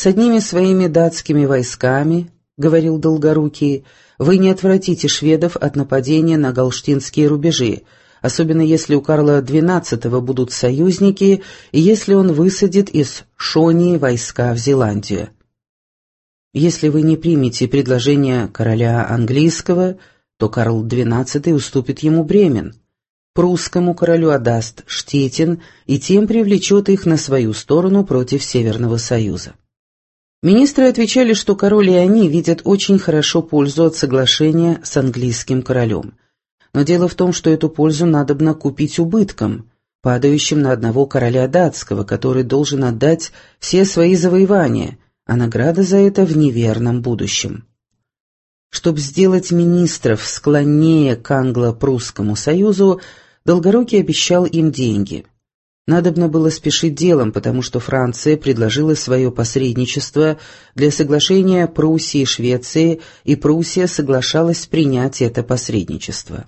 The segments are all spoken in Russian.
«С одними своими датскими войсками, — говорил Долгорукий, — вы не отвратите шведов от нападения на галштинские рубежи, особенно если у Карла XII будут союзники и если он высадит из Шонии войска в Зеландию. Если вы не примете предложение короля английского, то Карл XII уступит ему Бремен, прусскому королю отдаст Штеттин и тем привлечет их на свою сторону против Северного Союза». Министры отвечали, что король и они видят очень хорошо пользу от соглашения с английским королем. Но дело в том, что эту пользу надобно купить убытком, падающим на одного короля датского, который должен отдать все свои завоевания, а награда за это в неверном будущем. Чтобы сделать министров склоннее к англо-прусскому союзу, Долгорукий обещал им деньги. Надобно было спешить делом, потому что Франция предложила свое посредничество для соглашения Пруссии и Швеции, и Пруссия соглашалась принять это посредничество.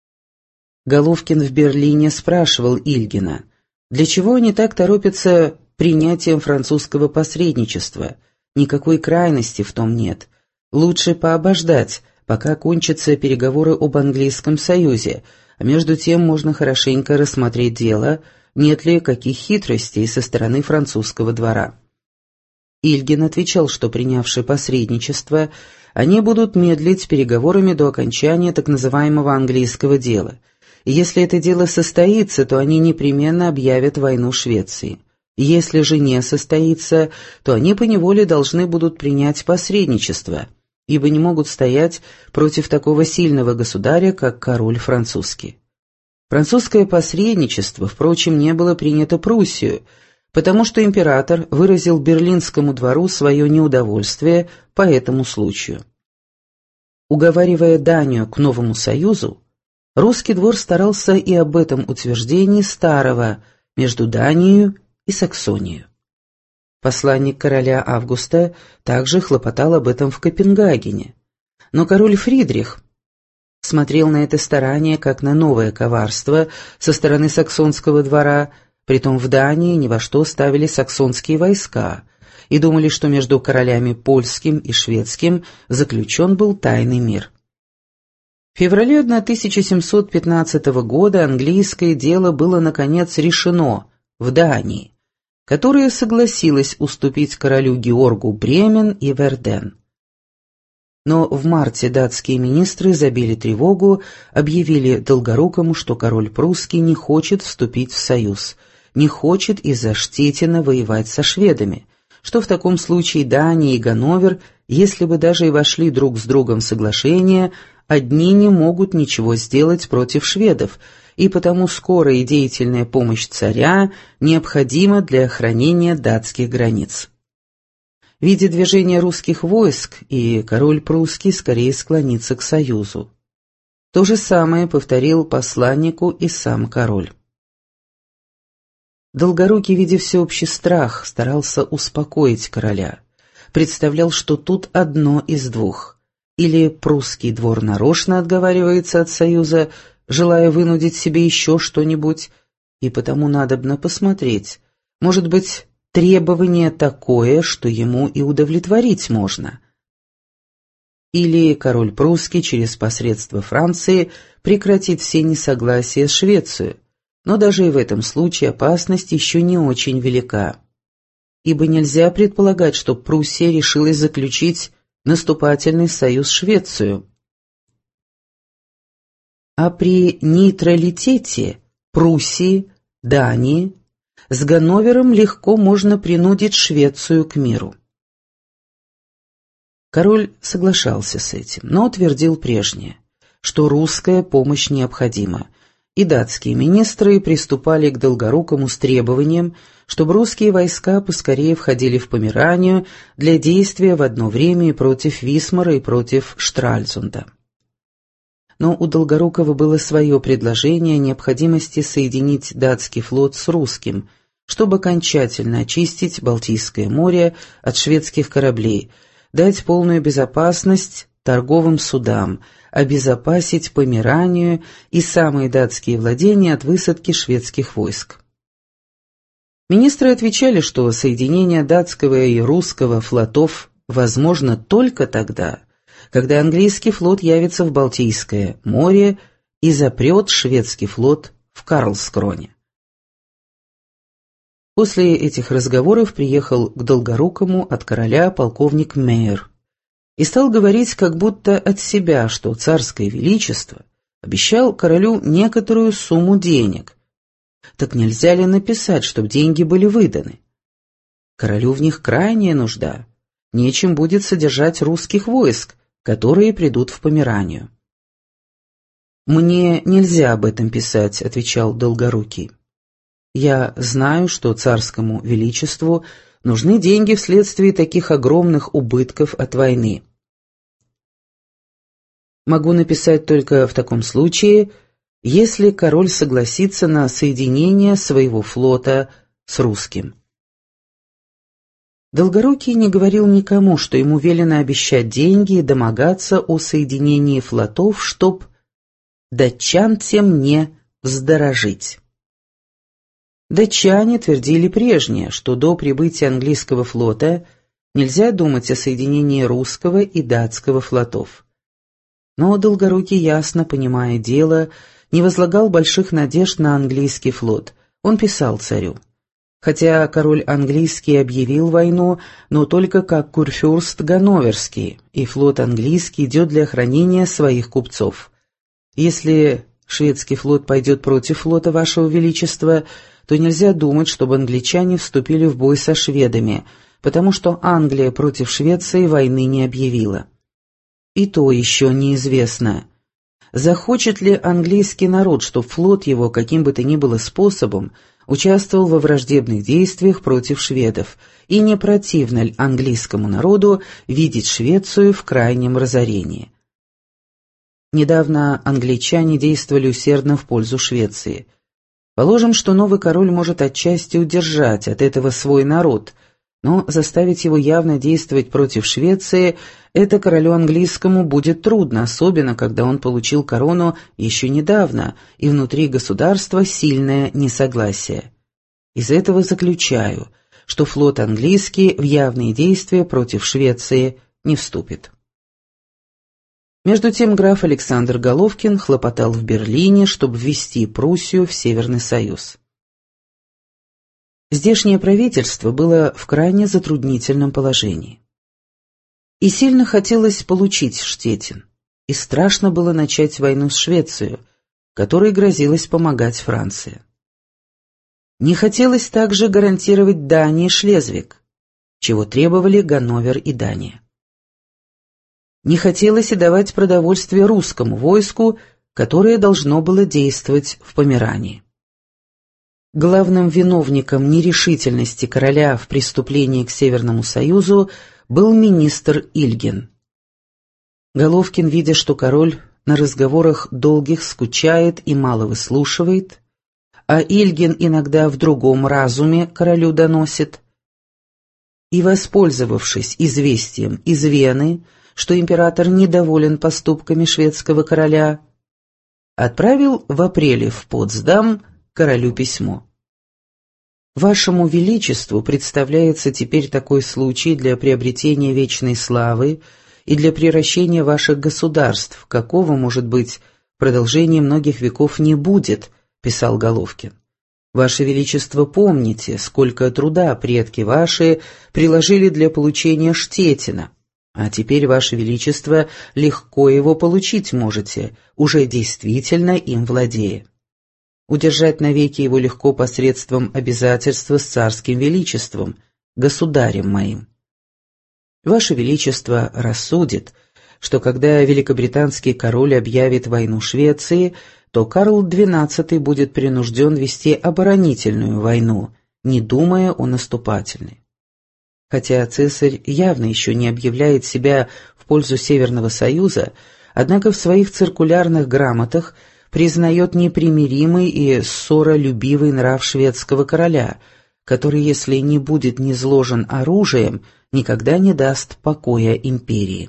Головкин в Берлине спрашивал Ильгина, для чего они так торопятся принятием французского посредничества, никакой крайности в том нет, лучше пообождать, пока кончатся переговоры об английском союзе, а между тем можно хорошенько рассмотреть дело, нет ли каких хитростей со стороны французского двора. Ильгин отвечал, что, принявши посредничество, они будут медлить переговорами до окончания так называемого английского дела, и если это дело состоится, то они непременно объявят войну Швеции. Если же не состоится, то они поневоле должны будут принять посредничество, ибо не могут стоять против такого сильного государя, как король французский. Французское посредничество, впрочем, не было принято Пруссию, потому что император выразил Берлинскому двору свое неудовольствие по этому случаю. Уговаривая Данию к новому союзу, русский двор старался и об этом утверждении старого между Данией и Саксонией. Посланник короля Августа также хлопотал об этом в Копенгагене, но король Фридрих смотрел на это старание как на новое коварство со стороны саксонского двора, притом в Дании ни во что ставили саксонские войска и думали, что между королями польским и шведским заключен был тайный мир. В феврале 1715 года английское дело было наконец решено в Дании, которая согласилась уступить королю Георгу Бремен и Верден. Но в марте датские министры забили тревогу, объявили Долгорукому, что король прусский не хочет вступить в союз, не хочет из-за Штеттина воевать со шведами, что в таком случае Дания и Ганновер, если бы даже и вошли друг с другом в соглашение, одни не могут ничего сделать против шведов, и потому скорая и деятельная помощь царя необходима для охранения датских границ. Видя движение русских войск, и король прусский скорее склонится к союзу. То же самое повторил посланнику и сам король. Долгорукий, видя всеобщий страх, старался успокоить короля. Представлял, что тут одно из двух. Или прусский двор нарочно отговаривается от союза, желая вынудить себе еще что-нибудь, и потому надобно посмотреть. Может быть, требование такое, что ему и удовлетворить можно. Или король прусский через посредство Франции прекратит все несогласия с Швецией, но даже и в этом случае опасность еще не очень велика, ибо нельзя предполагать, что Пруссия решилась заключить наступательный союз с Швецией. А при нейтралитете Пруссии, Дании, с Ганновером легко можно принудить Швецию к миру. Король соглашался с этим, но утвердил прежнее, что русская помощь необходима, и датские министры приступали к Долгорукому с требованием, чтобы русские войска поскорее входили в Померанию для действия в одно время и против Висмара, и против Штральзунда. Но у Долгорукова было свое предложение о необходимости соединить датский флот с русским, чтобы окончательно очистить Балтийское море от шведских кораблей, дать полную безопасность торговым судам, обезопасить Померанию и самые датские владения от высадки шведских войск. Министры отвечали, что соединение датского и русского флотов возможно только тогда, когда английский флот явится в Балтийское море и запрет шведский флот в Карлскроне. После этих разговоров приехал к Долгорукому от короля полковник Мейер и стал говорить как будто от себя, что царское величество обещал королю некоторую сумму денег. Так нельзя ли написать, чтобы деньги были выданы? Королю в них крайняя нужда. Нечем будет содержать русских войск, которые придут в Померанию. «Мне нельзя об этом писать», — отвечал Долгорукий. «Я знаю, что царскому величеству нужны деньги вследствие таких огромных убытков от войны. Могу написать только в таком случае, если король согласится на соединение своего флота с русским». Долгорукий не говорил никому, что ему велено обещать деньги и домогаться о соединении флотов, чтоб датчан тем не вздорожить. Датчане твердили прежнее, что до прибытия английского флота нельзя думать о соединении русского и датского флотов. Но Долгорукий, ясно понимая дело, не возлагал больших надежд на английский флот. Он писал царю: «Хотя король английский объявил войну, но только как курфюрст ганноверский, и флот английский идет для охранения своих купцов. Если шведский флот пойдет против флота вашего величества, то нельзя думать, чтобы англичане вступили в бой со шведами, потому что Англия против Швеции войны не объявила. И то еще неизвестно, захочет ли английский народ, чтобы флот его каким бы то ни было способом участвовал во враждебных действиях против шведов, и не противно ли английскому народу видеть Швецию в крайнем разорении. Недавно англичане действовали усердно в пользу Швеции. Положим, что новый король может отчасти удержать от этого свой народ, но заставить его явно действовать против Швеции – это королю английскому будет трудно, особенно когда он получил корону еще недавно, и внутри государства сильное несогласие. Из этого заключаю, что флот английский в явные действия против Швеции не вступит». Между тем граф Александр Головкин хлопотал в Берлине, чтобы ввести Пруссию в Северный Союз. Здешнее правительство было в крайне затруднительном положении. И сильно хотелось получить Штеттин, и страшно было начать войну с Швецией, которой грозилась помогать Франция. Не хотелось также гарантировать Дании Шлезвиг, чего требовали Ганновер и Дания. Не хотелось и давать продовольствие русскому войску, которое должно было действовать в Померании. Главным виновником нерешительности короля в преступлении к Северному Союзу был министр Ильгин. Головкин, видя, что король на разговорах долгих скучает и мало выслушивает, а Ильгин иногда в другом разуме королю доносит, и, воспользовавшись известием из Вены, что император недоволен поступками шведского короля, отправил в апреле в Потсдам королю письмо. «Вашему Величеству представляется теперь такой случай для приобретения вечной славы и для приращения ваших государств, какого, может быть, продолжения многих веков не будет», — писал Головкин. «Ваше Величество, помните, сколько труда предки ваши приложили для получения Штеттина. А теперь, Ваше Величество, легко его получить можете, уже действительно им владея. Удержать навеки его легко посредством обязательства с царским величеством, государем моим. Ваше Величество рассудит, что когда великобританский король объявит войну Швеции, то Карл XII будет принужден вести оборонительную войну, не думая о наступательной. Хотя цесарь явно еще не объявляет себя в пользу Северного Союза, однако в своих циркулярных грамотах признает непримиримый и ссоролюбивый нрав шведского короля, который, если не будет низложен оружием, никогда не даст покоя империи.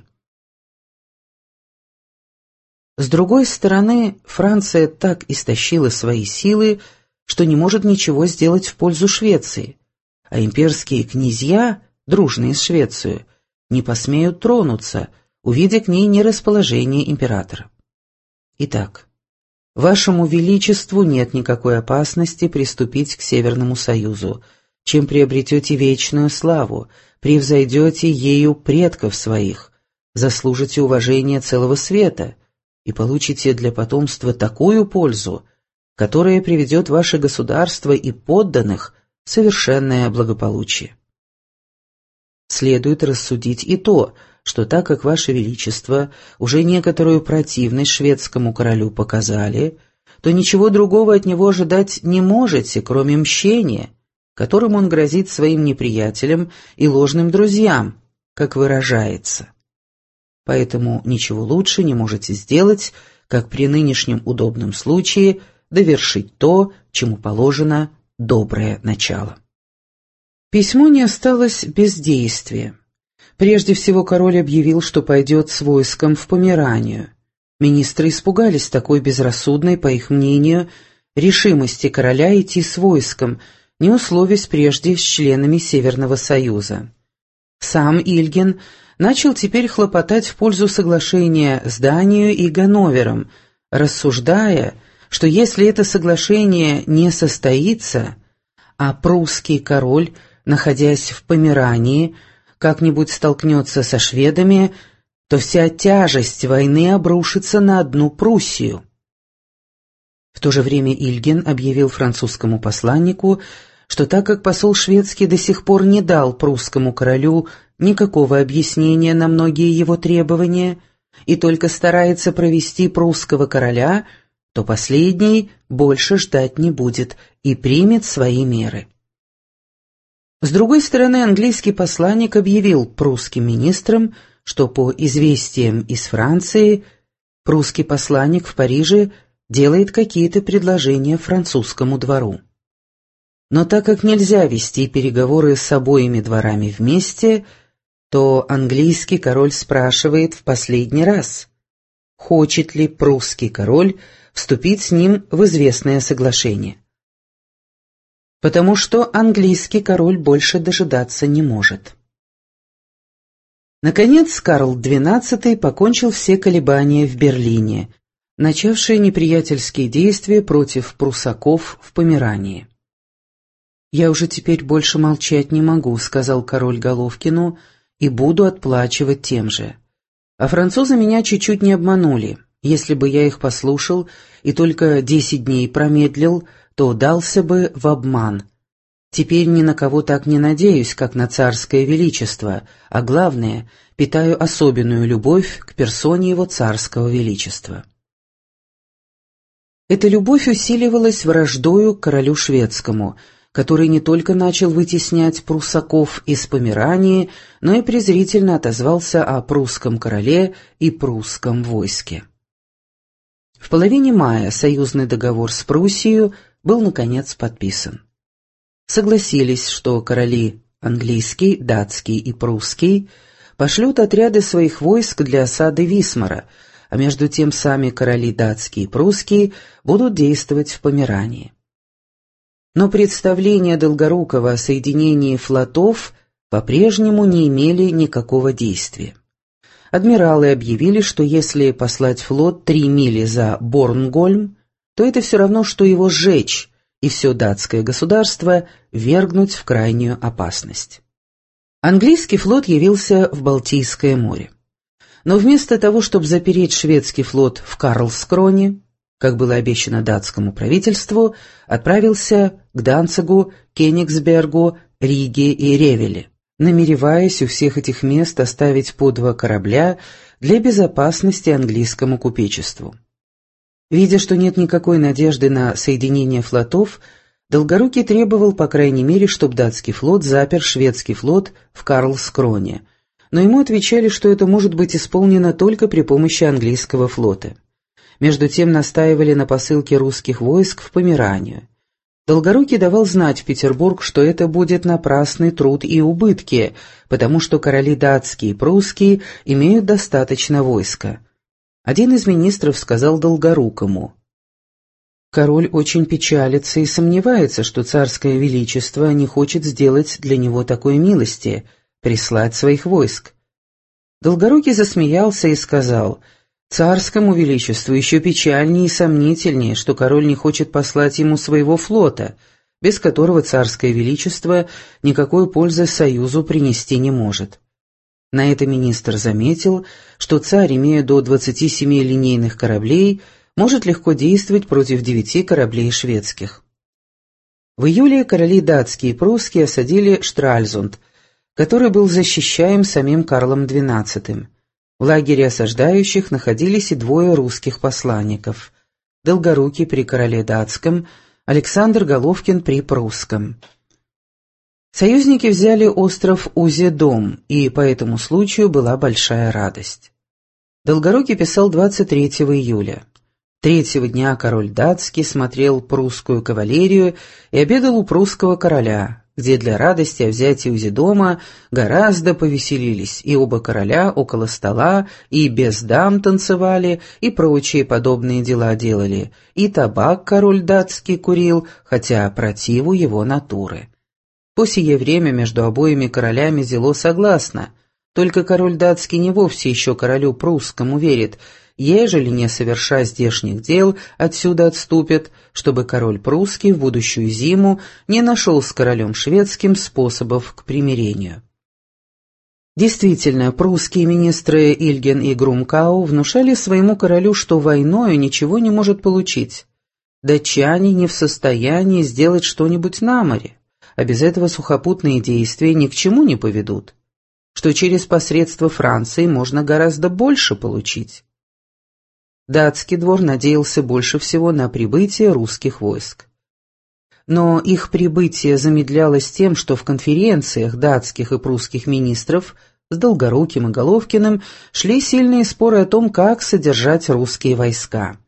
С другой стороны, Франция так истощила свои силы, что не может ничего сделать в пользу Швеции, а имперские князья, дружные с Швецией, не посмеют тронуться, увидя к ней нерасположение императора. Итак, Вашему Величеству нет никакой опасности приступить к Северному Союзу, чем приобретете вечную славу, превзойдете ею предков своих, заслужите уважение целого света и получите для потомства такую пользу, которая приведет ваше государство и подданных в совершенное благополучие. Следует рассудить и то, что так как Ваше Величество уже некоторую противность шведскому королю показали, то ничего другого от него ожидать не можете, кроме мщения, которым он грозит своим неприятелям и ложным друзьям, как выражается. Поэтому ничего лучше не можете сделать, как при нынешнем удобном случае довершить то, чему положено доброе начало. Письмо не осталось без действия. Прежде всего король объявил, что пойдет с войском в Померанию. Министры испугались такой безрассудной, по их мнению, решимости короля идти с войском, не условясь прежде с членами Северного Союза. Сам Ильгин начал теперь хлопотать в пользу соглашения с Данией и Ганновером, рассуждая, что если это соглашение не состоится, а прусский король, находясь в Померании, как-нибудь столкнется со шведами, то вся тяжесть войны обрушится на одну Пруссию. В то же время Ильгин объявил французскому посланнику, что так как посол шведский до сих пор не дал прусскому королю никакого объяснения на многие его требования и только старается провести прусского короля, то последний больше ждать не будет и примет свои меры. С другой стороны, английский посланник объявил прусским министрам, что по известиям из Франции прусский посланник в Париже делает какие-то предложения французскому двору. Но так как нельзя вести переговоры с обоими дворами вместе, то английский король спрашивает в последний раз, хочет ли прусский король вступить с ним в известное соглашение. Потому что английский король больше дожидаться не может. Наконец, Карл XII покончил все колебания в Берлине, начавшие неприятельские действия против пруссаков в Померании. «Я уже теперь больше молчать не могу», — сказал король Головкину, — «и буду отплачивать тем же. А французы меня чуть-чуть не обманули. Если бы я их послушал и только 10 дней промедлил, то дался бы в обман. Теперь ни на кого так не надеюсь, как на царское величество, а главное, питаю особенную любовь к персоне его царского величества». Эта любовь усиливалась враждою к королю шведскому, который не только начал вытеснять пруссаков из Померании, но и презрительно отозвался о прусском короле и прусском войске. В половине мая союзный договор с Пруссией был, наконец, подписан. Согласились, что короли английский, датский и прусский пошлют отряды своих войск для осады Висмара, а между тем сами короли датский и прусский будут действовать в Померании. Но представления Долгорукова о соединении флотов по-прежнему не имели никакого действия. Адмиралы объявили, что если послать флот 3 мили за Борнгольм, то это все равно, что его сжечь, и все датское государство вергнуть в крайнюю опасность. Английский флот явился в Балтийское море. Но вместо того, чтобы запереть шведский флот в Карлскроне, как было обещано датскому правительству, отправился к Данцигу, Кенигсбергу, Риге и Ревеле, намереваясь у всех этих мест оставить по 2 корабля для безопасности английскому купечеству. Видя, что нет никакой надежды на соединение флотов, Долгорукий требовал, по крайней мере, чтобы датский флот запер шведский флот в Карлскроне, но ему отвечали, что это может быть исполнено только при помощи английского флота. Между тем настаивали на посылке русских войск в Померанию. Долгорукий давал знать в Петербург, что это будет напрасный труд и убытки, потому что короли датские и прусские имеют достаточно войска. Один из министров сказал Долгорукому: Король очень печалится и сомневается, что царское величество не хочет сделать для него такой милости — прислать своих войск. Долгорукий засмеялся и сказал: «Царскому величеству еще печальнее и сомнительнее, что король не хочет послать ему своего флота, без которого царское величество никакой пользы союзу принести не может». На это министр заметил, что царь, имея до 27 линейных кораблей, может легко действовать против 9 кораблей шведских. В июле короли датские и прусские осадили Штральзунд, который был защищаем самим Карлом XII. В лагере осаждающих находились и 2 русских посланников: Долгорукий при короле датском, Александр Головкин при прусском. Союзники взяли остров Узедом, и по этому случаю была большая радость. Долгорукий писал 23 июля. 3-го дня король датский смотрел прусскую кавалерию и обедал у прусского короля, где для радости о взятии Узедома гораздо повеселились, и оба короля около стола и без дам танцевали, и прочие подобные дела делали, и табак король датский курил, хотя противу его натуры. По сие время между обоими королями зело согласно, только король датский не вовсе еще королю прусскому верит, ежели, не соверша здешних дел, отсюда отступит, чтобы король прусский в будущую зиму не нашел с королем шведским способов к примирению. Действительно, прусские министры Ильген и Грумкау внушали своему королю, что войною ничего не может получить. Датчане не в состоянии сделать что-нибудь на море, а без этого сухопутные действия ни к чему не поведут, что через посредство Франции можно гораздо больше получить. Датский двор надеялся больше всего на прибытие русских войск. Но их прибытие замедлялось тем, что в конференциях датских и прусских министров с Долгоруким и Головкиным шли сильные споры о том, как содержать русские войска.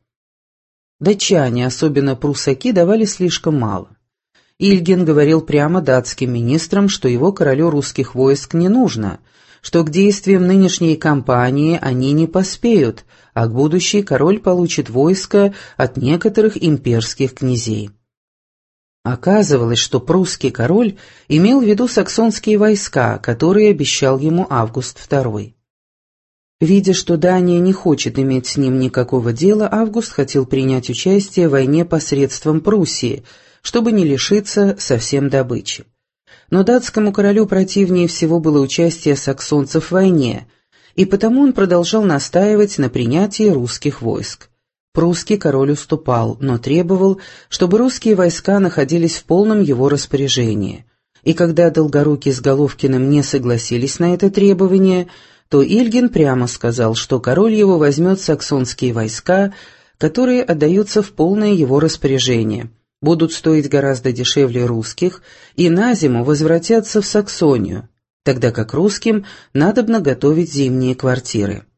Датчане, особенно прусаки, давали слишком мало. Ильген говорил прямо датским министрам, что его королю русских войск не нужно, что к действиям нынешней кампании они не поспеют, а к будущей король получит войско от некоторых имперских князей. Оказывалось, что прусский король имел в виду саксонские войска, которые обещал ему Август II. Видя, что Дания не хочет иметь с ним никакого дела, Август хотел принять участие в войне посредством Пруссии, чтобы не лишиться совсем добычи. Но датскому королю противнее всего было участие саксонцев в войне, и потому он продолжал настаивать на принятии русских войск. Прусский король уступал, но требовал, чтобы русские войска находились в полном его распоряжении. И когда Долгорукий с Головкиным не согласились на это требование, то Ильген прямо сказал, что король его возьмет саксонские войска, которые отдаются в полное его распоряжение, будут стоить гораздо дешевле русских и на зиму возвратятся в Саксонию, тогда как русским надобно готовить зимние квартиры.